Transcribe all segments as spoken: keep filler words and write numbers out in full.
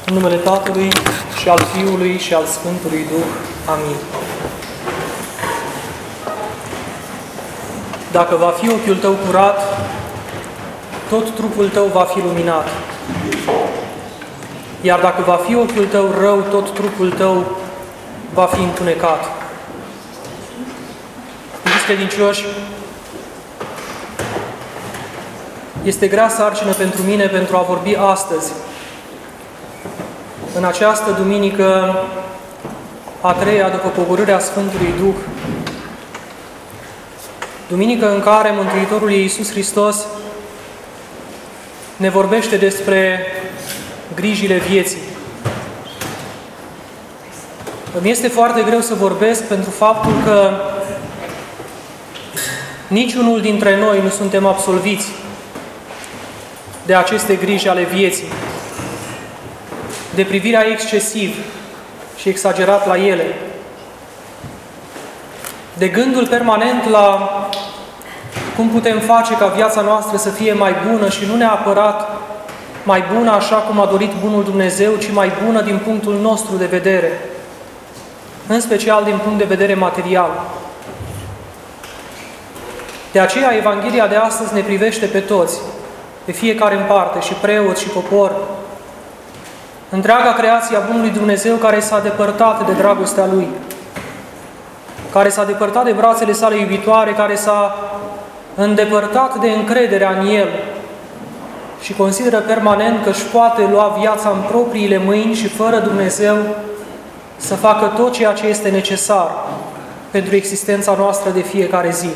În numele Tatălui și al Fiului și al Sfântului Duh. Amin. Dacă va fi ochiul tău curat, tot trupul tău va fi luminat. Iar dacă va fi ochiul tău rău, tot trupul tău va fi întunecat. Iubiți credincioși, este grea sarcină pentru mine pentru a vorbi astăzi, în această duminică a treia după pogorârea Sfântului Duh, duminică în care Mântuitorul Iisus Hristos ne vorbește despre grijile vieții. Îmi este foarte greu să vorbesc pentru faptul că niciunul dintre noi nu suntem absolviți de aceste griji ale vieții, de privirea excesiv și exagerat la ele, de gândul permanent la cum putem face ca viața noastră să fie mai bună și nu neapărat mai bună așa cum a dorit bunul Dumnezeu, ci mai bună din punctul nostru de vedere, în special din punct de vedere material. De aceea, Evanghelia de astăzi ne privește pe toți, pe fiecare în parte, și preoți și popor, întreaga creație a bunului Dumnezeu care s-a depărtat de dragostea Lui, care s-a depărtat de brațele sale iubitoare, care s-a îndepărtat de încrederea în El și consideră permanent că își poate lua viața în propriile mâini și fără Dumnezeu să facă tot ceea ce este necesar pentru existența noastră de fiecare zi.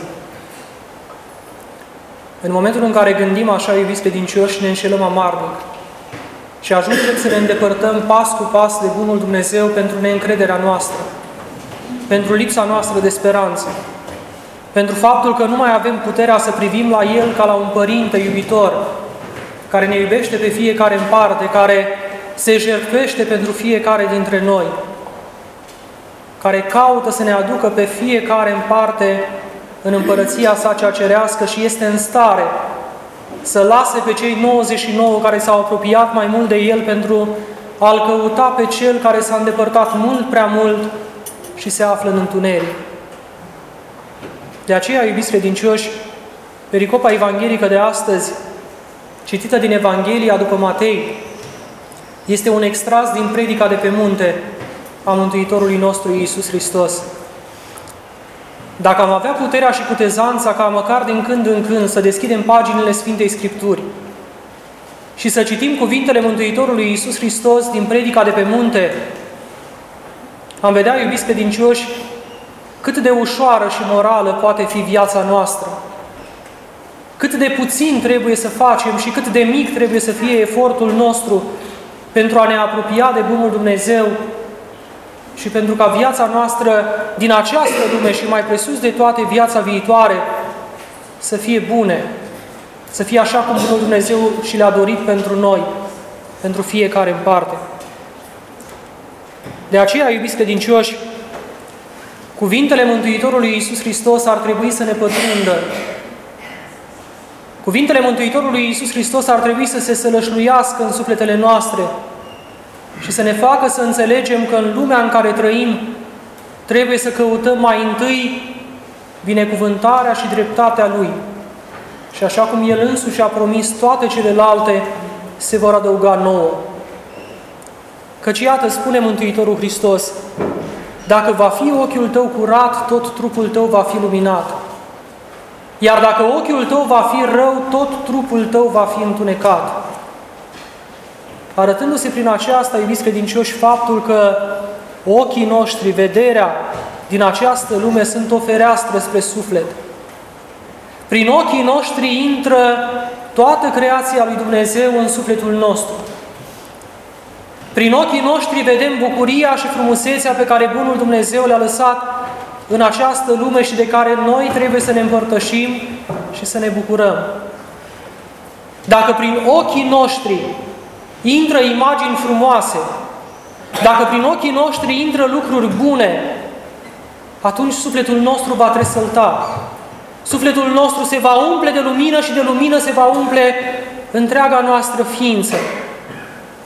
În momentul în care gândim așa, iubiți credincioși, ne înșelăm amarnic și ajungem să ne îndepărtăm pas cu pas de bunul Dumnezeu pentru neîncrederea noastră, pentru lipsa noastră de speranță, pentru faptul că nu mai avem puterea să privim la El ca la un părinte iubitor, care ne iubește pe fiecare în parte, care se jertfește pentru fiecare dintre noi, care caută să ne aducă pe fiecare în parte în împărăția sa cea cerească și este în stare să lase pe cei nouăzeci și nouă care s-au apropiat mai mult de El pentru a-L căuta pe Cel care s-a îndepărtat mult prea mult și se află în întuneric. De aceea, iubiți credincioși, pericopa evanghelică de astăzi, citită din Evanghelia după Matei, este un extras din predica de pe munte a Mântuitorului nostru Iisus Hristos. Dacă am avea puterea și cutezanța ca măcar din când în când să deschidem paginile Sfintei Scripturi și să citim cuvintele Mântuitorului Iisus Hristos din predica de pe munte, am vedea, iubiți credincioși, cât de ușoară și morală poate fi viața noastră, cât de puțin trebuie să facem și cât de mic trebuie să fie efortul nostru pentru a ne apropia de bunul Dumnezeu și pentru ca viața noastră din această lume și mai presus de toate viața viitoare să fie bune, să fie așa cum bunul Dumnezeu și le-a dorit pentru noi, pentru fiecare în parte. De aceea, iubiți credincioși, cuvintele Mântuitorului Iisus Hristos ar trebui să ne pătrundă. Cuvintele Mântuitorului Iisus Hristos ar trebui să se sălășluiască în sufletele noastre și să ne facă să înțelegem că în lumea în care trăim trebuie să căutăm mai întâi binecuvântarea și dreptatea Lui. Și așa cum El însuși a promis, toate celelalte se vor adăuga nouă. Căci iată, spune Mântuitorul Hristos, dacă va fi ochiul tău curat, tot trupul tău va fi luminat. Iar dacă ochiul tău va fi rău, tot trupul tău va fi întunecat. Arătându-se prin aceasta, iubiți credincioși, faptul că ochii noștri, vederea din această lume sunt o fereastră spre suflet. Prin ochii noștri intră toată creația lui Dumnezeu în sufletul nostru. Prin ochii noștri vedem bucuria și frumusețea pe care bunul Dumnezeu le-a lăsat în această lume și de care noi trebuie să ne împărtășim și să ne bucurăm. Dacă prin ochii noștri intră imagini frumoase, dacă prin ochii noștri intră lucruri bune, atunci sufletul nostru va tresălta. Sufletul nostru se va umple de lumină și de lumină se va umple întreaga noastră ființă.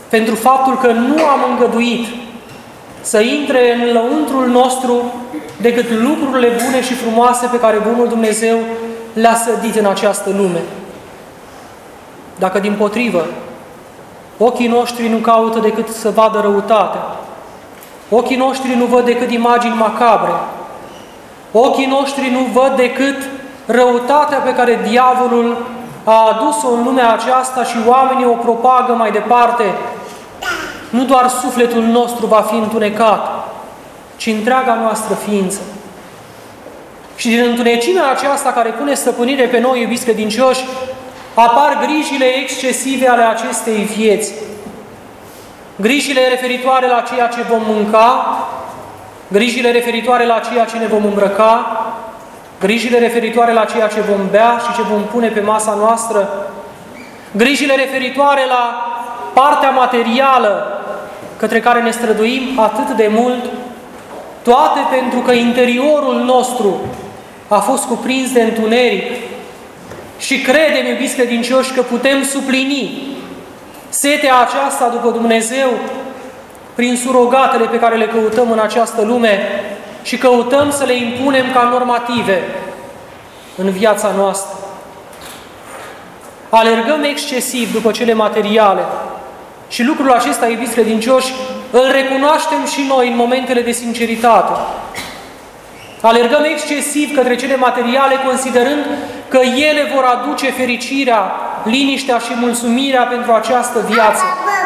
pentru faptul că nu am îngăduit să intre în lăuntrul nostru decât lucrurile bune și frumoase pe care Bunul Dumnezeu le-a sădit în această lume. Dacă dimpotrivă, ochii noștri nu caută decât să vadă răutate, ochii noștri nu văd decât imagini macabre, ochii noștri nu văd decât răutatea pe care diavolul a adus-o în lumea aceasta și oamenii o propagă mai departe, nu doar sufletul nostru va fi întunecat, ci întreaga noastră ființă. Și din întunecimea aceasta care pune stăpânire pe noi, iubiți credincioși, apar grijile excesive ale acestei vieți. Grijile referitoare la ceea ce vom mânca, grijile referitoare la ceea ce ne vom îmbrăca, grijile referitoare la ceea ce vom bea și ce vom pune pe masa noastră, grijile referitoare la partea materială către care ne străduim atât de mult, toate pentru că interiorul nostru a fost cuprins de întuneric. Și credem, iubiți credincioși, că putem suplini setea aceasta după Dumnezeu prin surogatele pe care le căutăm în această lume și căutăm să le impunem ca normative în viața noastră. Alergăm excesiv după cele materiale și lucrul acesta, iubiți credincioși, îl recunoaștem și noi în momentele de sinceritate. Alergăm excesiv către cele materiale, considerând că ele vor aduce fericirea, liniștea și mulțumirea pentru această viață.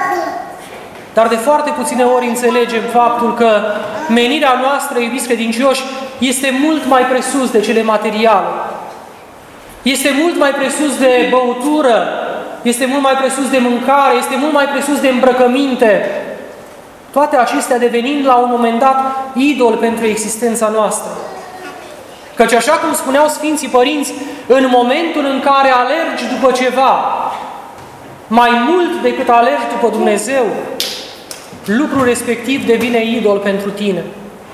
Dar de foarte puține ori înțelegem faptul că menirea noastră, iubiți credincioși, este mult mai presus de cele materiale. Este mult mai presus de băutură, este mult mai presus de mâncare, este mult mai presus de îmbrăcăminte. Toate acestea devenind la un moment dat idol pentru existența noastră. Căci așa cum spuneau Sfinții Părinți, în momentul în care alergi după ceva, mai mult decât alergi după Dumnezeu, lucrul respectiv devine idol pentru tine.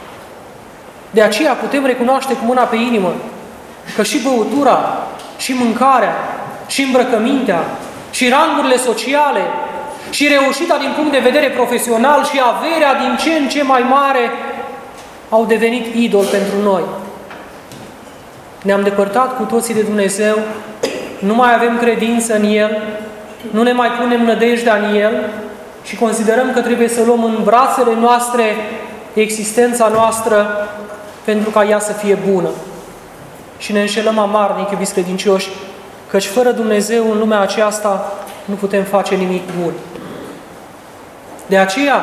De aceea putem recunoaște cu mâna pe inimă că și băutura, și mâncarea, și îmbrăcămintea, și rangurile sociale, și reușita din punct de vedere profesional și averea din ce în ce mai mare au devenit idol pentru noi. Ne-am depărtat cu toții de Dumnezeu, nu mai avem credință în El, nu ne mai punem nădejdea în El și considerăm că trebuie să luăm în brațele noastre existența noastră pentru ca ea să fie bună. Și ne înșelăm amarnic, iubiți credincioși, căci fără Dumnezeu în lumea aceasta nu putem face nimic bun. De aceea,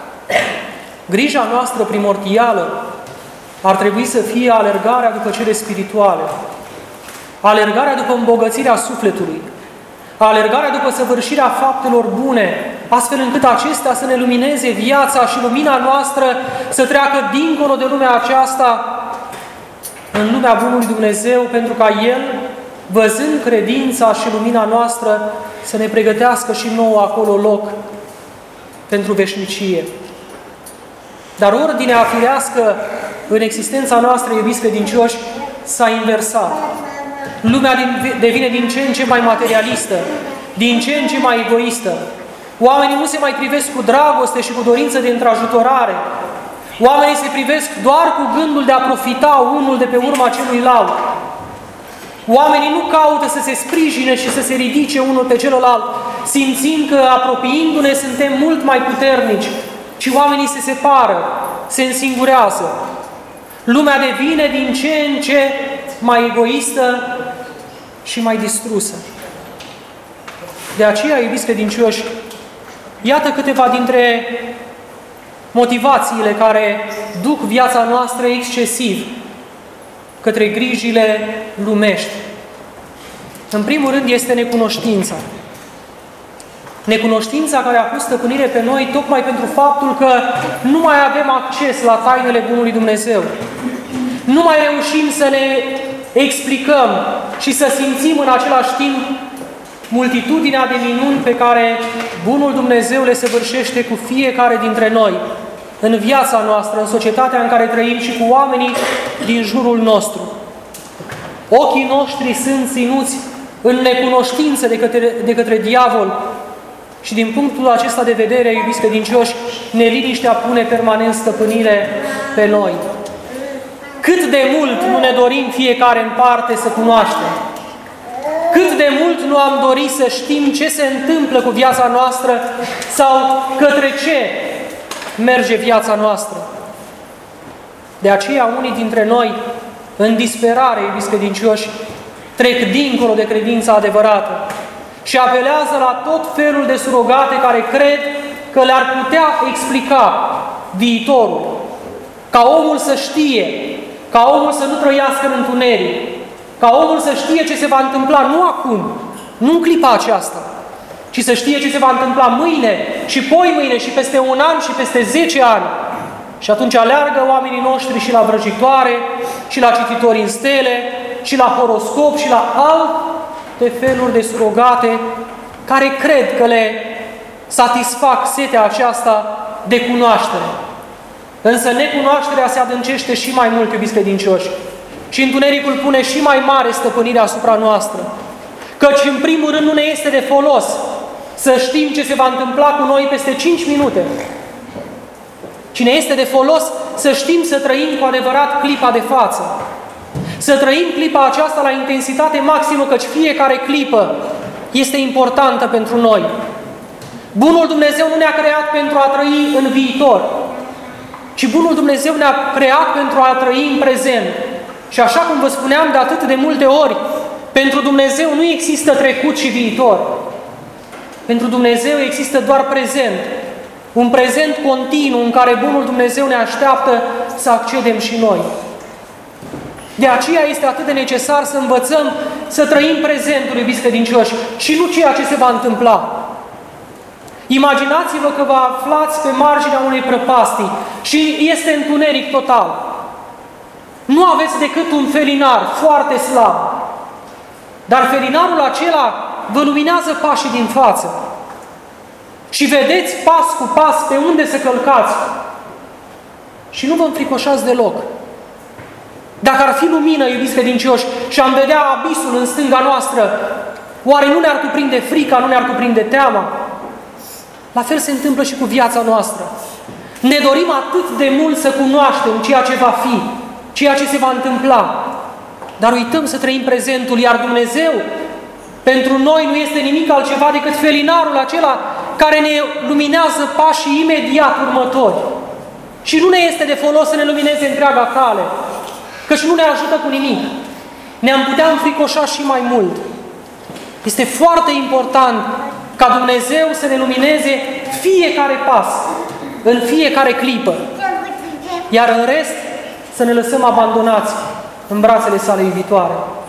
grija noastră primordială ar trebui să fie alergarea după cele spirituale, alergarea după îmbogățirea sufletului, alergarea după săvârșirea faptelor bune, astfel încât acestea să ne lumineze viața și lumina noastră să treacă dincolo de lumea aceasta în lumea Bunului Dumnezeu, pentru ca El, văzând credința și lumina noastră, să ne pregătească și nouă acolo loc pentru veșnicie. Dar ordinea firească în existența noastră, iubiți credincioși, s-a inversat. Lumea devine din ce în ce mai materialistă, din ce în ce mai egoistă. Oamenii nu se mai privesc cu dragoste și cu dorință de întrajutorare. Oamenii se privesc doar cu gândul de a profita unul de pe urma celuilalt. Oamenii nu caută să se sprijine și să se ridice unul pe celălalt, simțind că apropiindu-ne suntem mult mai puternici, ci oamenii se separă, se însingurează. Lumea devine din ce în ce mai egoistă și mai distrusă. De aceea, iubiți credincioși, iată câteva dintre motivațiile care duc viața noastră excesiv către grijile lumești. În primul rând este necunoștința. Necunoștința care a pus stăpânire pe noi tocmai pentru faptul că nu mai avem acces la tainele Bunului Dumnezeu. Nu mai reușim să ne explicăm și să simțim în același timp multitudinea de minuni pe care Bunul Dumnezeu le săvârșește cu fiecare dintre noi, în viața noastră, în societatea în care trăim și cu oamenii din jurul nostru. Ochii noștri sunt ținuți în necunoștință de către, de către diavol Și din punctul acesta de vedere, iubiți credincioși, neliniștea pune permanent stăpânire pe noi. Cât de mult nu ne dorim fiecare în parte să cunoaștem, cât de mult nu am dorit să știm ce se întâmplă cu viața noastră sau către ce merge viața noastră. De aceea, unii dintre noi, în disperare, iubiți credincioși, trec dincolo de credința adevărată și apelează la tot felul de surogate care cred că le-ar putea explica viitorul. Ca omul să știe, ca omul să nu trăiască în întuneric, ca omul să știe ce se va întâmpla, nu acum, nu în clipa aceasta, ci să știe ce se va întâmpla mâine și poi mâine și peste un an și peste zece ani. Și atunci aleargă oamenii noștri și la vrăjitoare, și la cititori în stele, și la horoscop, și la alte feluri de surogate care cred că le satisfac setea aceasta de cunoaștere. Însă necunoașterea se adâncește și mai mult, iubiți credincioși, și întunericul pune și mai mare stăpânire asupra noastră. Căci, în primul rând, nu ne este de folos să știm ce se va întâmpla cu noi peste cinci minute. Ci ne este de folos să știm să trăim cu adevărat clipa de față. Să trăim clipa aceasta la intensitate maximă, căci fiecare clipă este importantă pentru noi. Bunul Dumnezeu nu ne-a creat pentru a trăi în viitor, ci Bunul Dumnezeu ne-a creat pentru a trăi în prezent. Și așa cum vă spuneam de atât de multe ori, pentru Dumnezeu nu există trecut și viitor. Pentru Dumnezeu există doar prezent. Un prezent continuu în care Bunul Dumnezeu ne așteaptă să accedem și noi. De aceea este atât de necesar să învățăm să trăim prezentul, iubiți credincioși, și nu ceea ce se va întâmpla. Imaginați-vă că vă aflați pe marginea unei prăpastii și este întuneric total. Nu aveți decât un felinar foarte slab. Dar felinarul acela vă luminează pașii din față. Și vedeți pas cu pas pe unde să călcați. Și nu vă înfricoșați deloc. Dacă ar fi lumină, iubiți credincioși, și am vedea abisul în stânga noastră, oare nu ne-ar cuprinde frica, nu ne-ar cuprinde teama? La fel se întâmplă și cu viața noastră. Ne dorim atât de mult să cunoaștem ceea ce va fi, ceea ce se va întâmpla. Dar uităm să trăim prezentul, iar Dumnezeu pentru noi nu este nimic altceva decât felinarul acela care ne luminează pașii imediat următori. Și nu ne este de folos să ne lumineze întreaga cale, căci nu ne ajută cu nimic. Ne-am putea înfricoșa și mai mult. Este foarte important ca Dumnezeu să ne lumineze fiecare pas, în fiecare clipă. Iar în rest, să ne lăsăm abandonați în brațele sale iubitoare.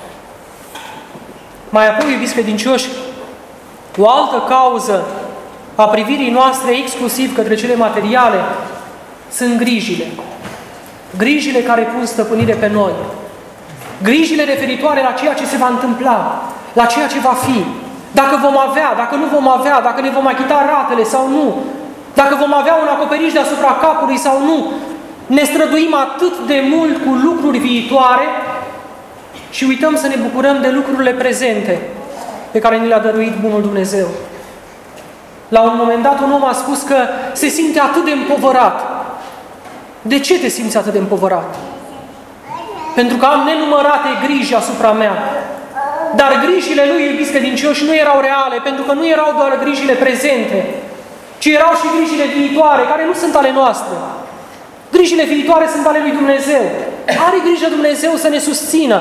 Mai apoi, iubiți credincioși, o altă cauză a privirii noastre exclusiv către cele materiale sunt grijile. Grijile care pun stăpânire pe noi. Grijile referitoare la ceea ce se va întâmpla, la ceea ce va fi. Dacă vom avea, dacă nu vom avea, dacă ne vom achita ratele sau nu, dacă vom avea un acoperiș deasupra capului sau nu. Ne străduim atât de mult cu lucruri viitoare și uităm să ne bucurăm de lucrurile prezente pe care ni le-a dăruit Bunul Dumnezeu. La un moment dat un om a spus că se simte atât de împovărat. De ce te simți atât de împovărat? Pentru că am nenumărate griji asupra mea. Dar grijile lui, iubiți credincioși, nu erau reale, pentru că nu erau doar grijile prezente, ci erau și grijile viitoare, care nu sunt ale noastre. Grijile viitoare sunt ale lui Dumnezeu. Are grijă Dumnezeu să ne susțină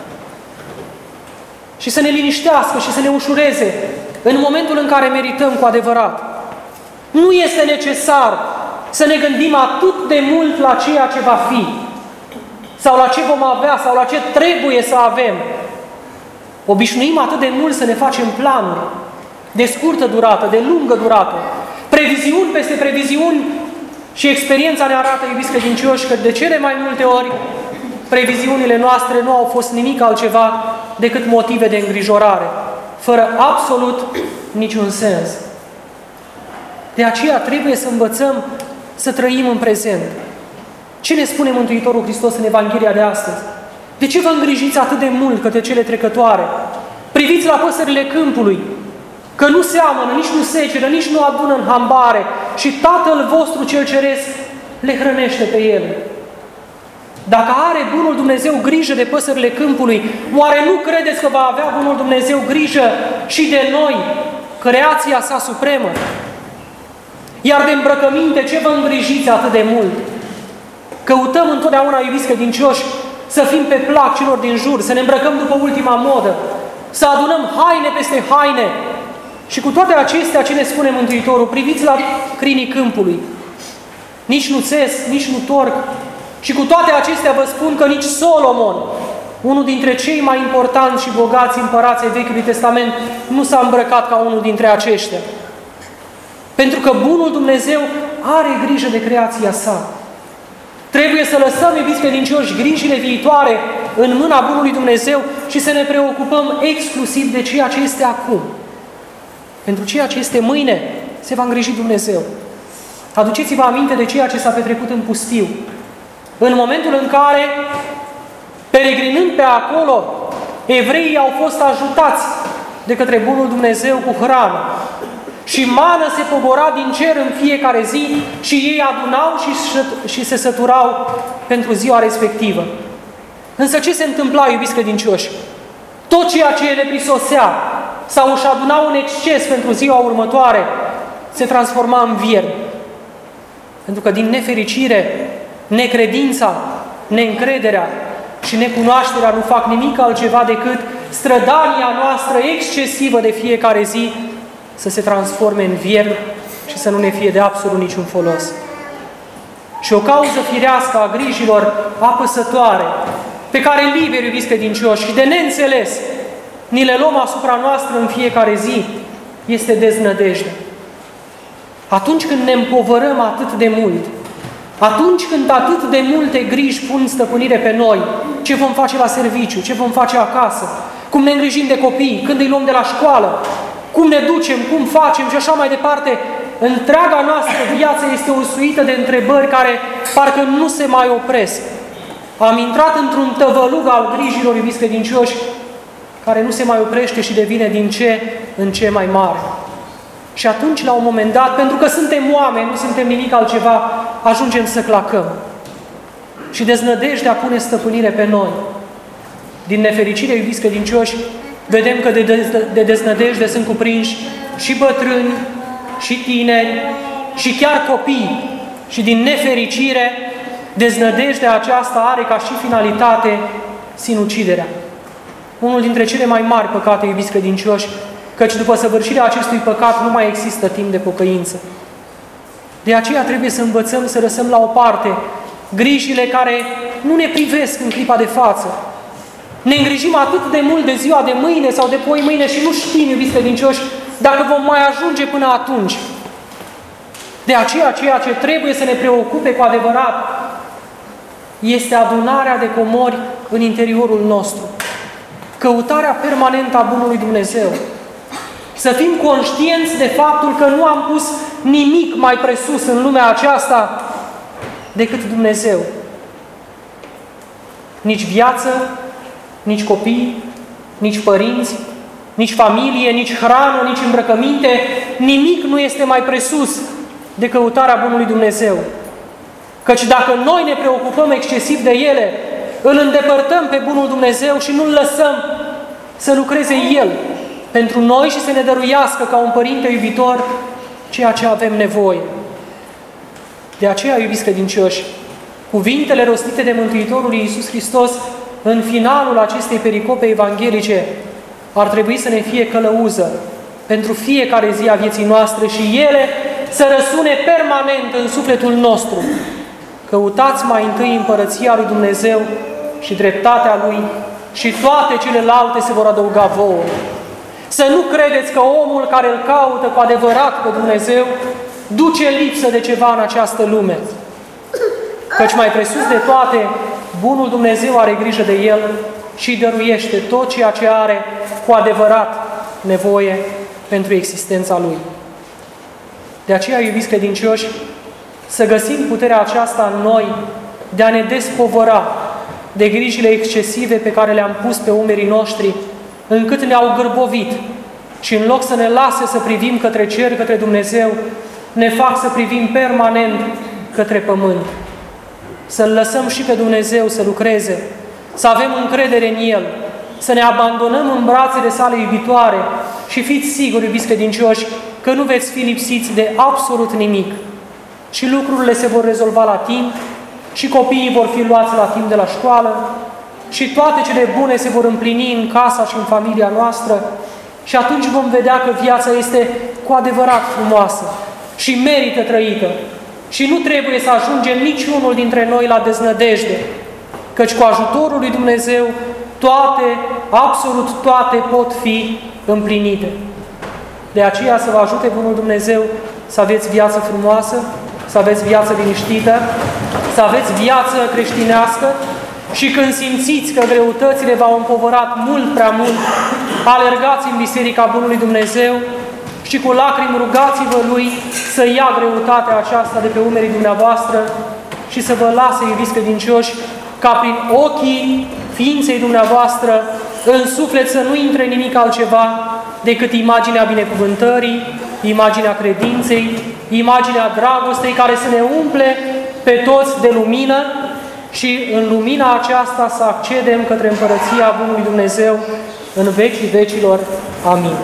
și să ne liniștească și să ne ușureze în momentul în care merităm cu adevărat. Nu este necesar să ne gândim atât de mult la ceea ce va fi, sau la ce vom avea, sau la ce trebuie să avem. Obișnuim atât de mult să ne facem planuri de scurtă durată, de lungă durată, previziuni peste previziuni și experiența ne arată, iubiți credincioși, că de cele mai multe ori previziunile noastre nu au fost nimic altceva decât motive de îngrijorare, fără absolut niciun sens. De aceea trebuie să învățăm să trăim în prezent. Ce ne spune Mântuitorul Hristos în Evanghelia de astăzi? De ce vă îngrijiți atât de mult către cele trecătoare? Priviți la păsările câmpului. că nu seamănă, nici nu seceră, nici nu adună în hambare și Tatăl vostru cel Ceresc le hrănește pe ele. Dacă are Bunul Dumnezeu grijă de păsările câmpului, oare nu credeți că va avea Bunul Dumnezeu grijă și de noi, creația sa supremă? Iar de îmbrăcăminte, ce vă îngrijiți atât de mult? Căutăm întotdeauna, iubiți credincioși, să fim pe plac celor din jur, să ne îmbrăcăm după ultima modă, să adunăm haine peste haine. Și cu toate acestea, ce ne spune Mântuitorul? Priviți la crinii câmpului. Nici nu țes, nici nu torc. Și cu toate acestea vă spun că nici Solomon, unul dintre cei mai importanți și bogați împărați ai Vechiului Testament, nu s-a îmbrăcat ca unul dintre aceștia. Pentru că Bunul Dumnezeu are grijă de creația sa. Trebuie să lăsăm, iubiți credincioși, grijile viitoare în mâna Bunului Dumnezeu și să ne preocupăm exclusiv de ceea ce este acum. Pentru ceea ce este mâine se va îngriji Dumnezeu. Aduceți-vă aminte de ceea ce s-a petrecut în pustiu. În momentul în care, peregrinând pe acolo, evreii au fost ajutați de către Bunul Dumnezeu cu hrană. Și mană se pogora din cer în fiecare zi și ei adunau și, și se săturau pentru ziua respectivă. Însă ce se întâmpla, iubiți credincioși? Tot ceea ce le prisosea sau își adunau în exces pentru ziua următoare se transforma în viermi. Pentru că din nefericire, necredința, neîncrederea și necunoașterea nu fac nimic altceva decât strădania noastră excesivă de fiecare zi să se transforme în viermi și să nu ne fie de absolut niciun folos. Și o cauză firească a grijilor apăsătoare, pe care liberi, iubiți credincioși, și de neînțeles, ni le luăm asupra noastră în fiecare zi, este deznădejdea. Atunci când ne împovărăm atât de mult, atunci când atât de multe griji pun stăpânire pe noi, ce vom face la serviciu, ce vom face acasă, cum ne îngrijim de copii, când îi luăm de la școală, cum ne ducem, cum facem și așa mai departe, întreaga noastră viață este usuită de întrebări care parcă nu se mai opresc. Am intrat într-un tăvălug al grijilor, iubiți credincioși, care nu se mai oprește și devine din ce în ce mai mare. Și atunci, la un moment dat, pentru că suntem oameni, nu suntem nimic altceva, ajungem să clacăm. Și deznădejdea pune stăpânire pe noi. Din nefericire, iubiți credincioși, vedem că de, de, de deznădejde sunt cuprinși și bătrâni, și tineri, și chiar copii. Și din nefericire, deznădejdea aceasta are ca și finalitate sinuciderea. Unul dintre cele mai mari păcate, iubiți credincioși, căci după săvârșirea acestui păcat nu mai există timp de pocăință. De aceea trebuie să învățăm să lăsăm la o parte grijile care nu ne privesc în clipa de față. Ne îngrijim atât de mult de ziua de mâine sau de poi mâine și nu știm, iubiți credincioși, dacă vom mai ajunge până atunci. De aceea, ceea ce trebuie să ne preocupe cu adevărat este adunarea de comori în interiorul nostru. Căutarea permanentă a Bunului Dumnezeu. Să fim conștienți de faptul că nu am pus nimic mai presus în lumea aceasta decât Dumnezeu. Nici viață, nici copii, nici părinți, nici familie, nici hrană, nici îmbrăcăminte, nimic nu este mai presus de căutarea Bunului Dumnezeu. Căci dacă noi ne preocupăm excesiv de ele, îl îndepărtăm pe Bunul Dumnezeu și nu-L lăsăm să lucreze El pentru noi și să ne dăruiască ca un Părinte iubitor ceea ce avem nevoie. De aceea, iubiți credincioși, cuvintele rostite de Mântuitorul Iisus Hristos în finalul acestei pericope evanghelice ar trebui să ne fie călăuză pentru fiecare zi a vieții noastre și ele să răsune permanent în sufletul nostru. Căutați mai întâi împărăția lui Dumnezeu și dreptatea Lui și toate celelalte se vor adăuga vouă. Să nu credeți că omul care îl caută cu adevărat pe Dumnezeu duce lipsă de ceva în această lume. Căci mai presus de toate, Bunul Dumnezeu are grijă de el și îi dăruiește tot ceea ce are cu adevărat nevoie pentru existența Lui. De aceea, iubiți credincioși, să găsim puterea aceasta în noi de a ne despovăra de grijile excesive pe care le-am pus pe umerii noștri, încât ne-au gârbovit și în loc să ne lase să privim către cer, către Dumnezeu, ne fac să privim permanent către pământ. Să-L lăsăm și pe Dumnezeu să lucreze, să avem încredere în El, să ne abandonăm în brațele sale iubitoare și fiți siguri, iubiți credincioși, că nu veți fi lipsiți de absolut nimic. Și lucrurile se vor rezolva la timp, și copiii vor fi luați la timp de la școală, și toate cele bune se vor împlini în casa și în familia noastră, și atunci vom vedea că viața este cu adevărat frumoasă și merită trăită. Și nu trebuie să ajungem niciunul dintre noi la deznădejde, căci cu ajutorul lui Dumnezeu toate, absolut toate pot fi împlinite. De aceea să vă ajute Bunul Dumnezeu să aveți viață frumoasă, să aveți viață liniștită, să aveți viață creștinească și când simțiți că greutățile v-au împovărat mult prea mult, alergați în Biserica Bunului Dumnezeu și cu lacrimi rugați-vă Lui să ia greutatea aceasta de pe umerii dumneavoastră și să vă lase, iubiți credincioși, ca prin ochii ființei dumneavoastră în suflet să nu intre nimic altceva decât imaginea binecuvântării, imaginea credinței, imaginea dragostei care să ne umple pe toți de lumină și în lumina aceasta să accedem către Împărăția Bunului Dumnezeu în vecii vecilor. Amin.